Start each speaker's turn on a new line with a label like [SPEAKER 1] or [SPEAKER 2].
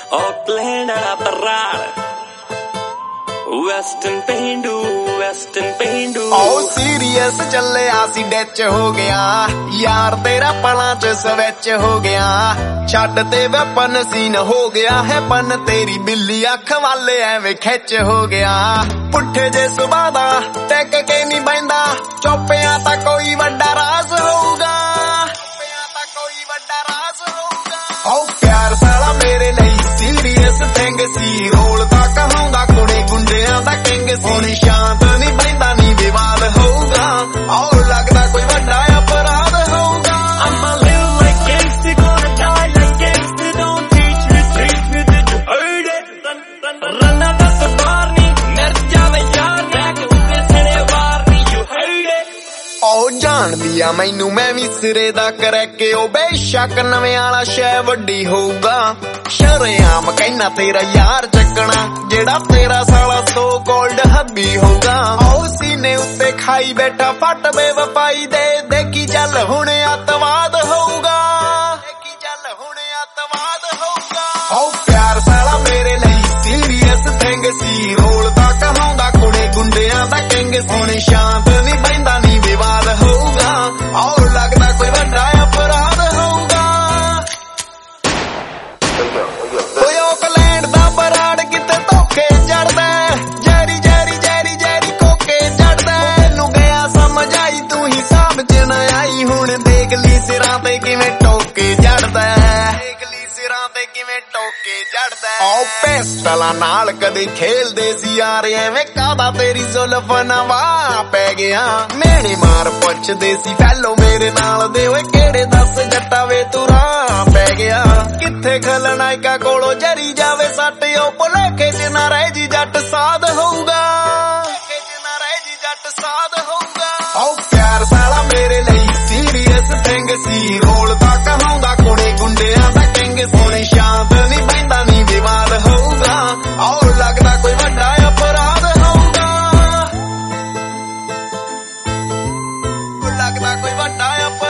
[SPEAKER 1] Auckland ਵਾਲਾ ਪਰਾਲ western ਪੇਂਡੂ
[SPEAKER 2] ਓ serious ਚੱਲਿਆ ਸੀ ਡੈਚ ਹੋ ਗਿਆ ਯਾਰ ਤੇਰਾ ਪਲਾਂ ਚ ਸਵਿਚ ਹੋ ਗਿਆ ਛੱਡ ਤੇ ਵੈਪਨ ਸੀਨ ਹੋ ਗਿਆ ਹੈ ਪਨ ਤੇਰੀ ਬਿੱਲੀ ਅੱਖ ਵਾਲੇ ਐਵੇਂ ਖਿੱਚ ਹੋ ਗਿਆ ਪੁੱਠੇ ਜੇ ਸੁਭਾਅ ਦਾ ਟਿਕ ਕੇ ਨਹੀਂ ਬੈਂਦਾ ਚੋਪਿਆਂ ਤਾਂ ਕੋਈ ਵੱਡਾ ਰਾਜ਼ ਹੋਊਗਾ ਓ ਪਿਆਰ ਸਾਲਾ ਮੇਰੇ ਲਈ ਸੀਰੀਅਸ ਥਿੰਗ ਸੀ ਰੋਲ ਤਾਂ ਕਹਾਉਂਦਾ ਕੁੜੇ ਗੁੰਡਿਆਂ ਦਾ ਕਿੰਗ ਸੀ ਸ਼ਾਂਤ ਨਹੀਂ ਬੈਂਦਾ ਨਹੀਂ ਵਿਵਾਦ ਹੋਊਗਾ ਓ ਲੱਗਦਾ ਕੋਈ ਵੱਡਾ ਅਪਰਾਧ ਹੋਊਗਾ
[SPEAKER 1] I'm a little like gangster, gonna die like gangster. Don't teach me, did you heard it? Run out of the barney, mer jaave yaar, back utte sene warni, you heard it?
[SPEAKER 2] ਓ ਜਾਣਦੀ ਆ ਮੈਨੂੰ ਮੈਂ ਵੀ ਸਿਰੇ ਦਾ ਕਰੈਕੇ ਓ ਬੇਸ਼ੱਕ ਨਵੇਂ ਵਾਲਾ ਸ਼ੈ ਵੱਡੀ ਹੋਊਗਾ ਸ਼ਰੇਆਮ ਕਹਿਣਾ ਤੇਰਾ ਯਾਰ ਚੱਕਣਾ ਜਿਹੜਾ ਤੇਰਾ ਸਾਲਾ ਸੋ ਕੋਲਡ ਹੱਬੀ ਹੋਊਗਾ ਓ ਸੀਨੇ ਉੱਤੇ ਖਾਈ ਬੈਠਾ ਫੱਟ ਬੇਵਫਾਈ ਦੇ ਦੇਖੀ ਚੱਲ ਹੁਣ ਅੱਤਵਾਦ ਹੋਊਗਾ ਓ ਪਿਆਰ ਸਾਲਾ ਮੇਰੇ ਲਈ ਸੀਰੀਅਸ ਥਿੰਗ ਸੀ ਰੋਲ ਤਾਂ ਕਹਾਉਂਦਾ ਕੁੜੇ ਗੁੰਡਿਆਂ ਦਾ ਕਿੰਗ ਸੀ ਸ਼ਾਂਤ ਨਹੀਂ ਬੈਂਦਾ ਨਹੀਂ ਵਿਵਾਦ ਹੋਊਗਾ ਓ ਲੱਗਦਾ ਕੋਈ ਵੱਡਾ ਅਪਰਾਧ ਹੋਊਗਾ ਓਏ ਔਕਲੈਂਡ ਦਾ ਬਰਾੜ ਕਿਤੇ ਧੋਖੇ ਜੜਦਾ ਜੈਰੀ ਕੋਕੇ ਜੜਦਾ ਤੈਨੂੰ ਗਿਆ ਸਮਝ ਆਈ ਤੂੰ ਹੀ ਸਾਬ ਚ ਨਾ ਆਈ ਹੁਣ ਦੇਖ ਲਈ ਸਿਰਾਂ ਤੇ ਕਿਵੇਂ ਟੋਕੇ ਜੜਦਾ ਓ ਪਿਸਟਲਾਂ ਨਾਲ ਕਦੇ ਖੇਲਦੇ ਸੀ ਯਾਰ ਐਵੇਂ ਕਾਹਦਾ ਤੇਰੀ ਜ਼ੁਲਫ ਨਵਾ ਪੈ ਗਿਆ ਮੇਣੇ ਮਾਰ ਪੁੱਛਦੇ ਸੀ ਫੈਲੋ ਮੇਰੇ ਨਾਲ ਦੇ ਓਏ ਕਿਹੜੇ ਦੱਸ ਜੱਟਾ ਵੇ ਤੂੰ ਰਾਹ ਪੈ ਗਿਆ ਕਿੱਥੇ ਖਲਨਾਇਕਾ ਕੋਲੋਂ ਜਰੀ ਜਾਵੇ ਸੱਟ ਓ ਭੁਲੇਖੇ ਚ ਨਾ ਰਹਿ ਜੀ ਜੱਟ ਸਾਧ ਹੋਊਗਾ ਓ ਪਿਆਰ ਸਾਲਾ ਮੇਰੇ ਲਈ ਸੀਰੀਅਸ ਥਿੰਗ ਸੀ ਰੋਲ ਤਾਂ ਕਹਾਉਂਦਾ ਕੁੜੇ ਗੁੰਡਿਆਂ ਦਾ ਕਿੰਗ ਸੀ ਸ਼ਾਂਤ ਨਹੀਂ ਬੈਂਦਾ ਨਹੀਂ ਵਿਵਾਦ ਹੋਊਗਾ ਓ ਲੱਗਦਾ ਕੋਈ ਵੱਡਾ ਅਪਰਾਧ ਹੋਊਗਾ ਲੱਗਦਾ ਕੋਈ ਵੱਡਾ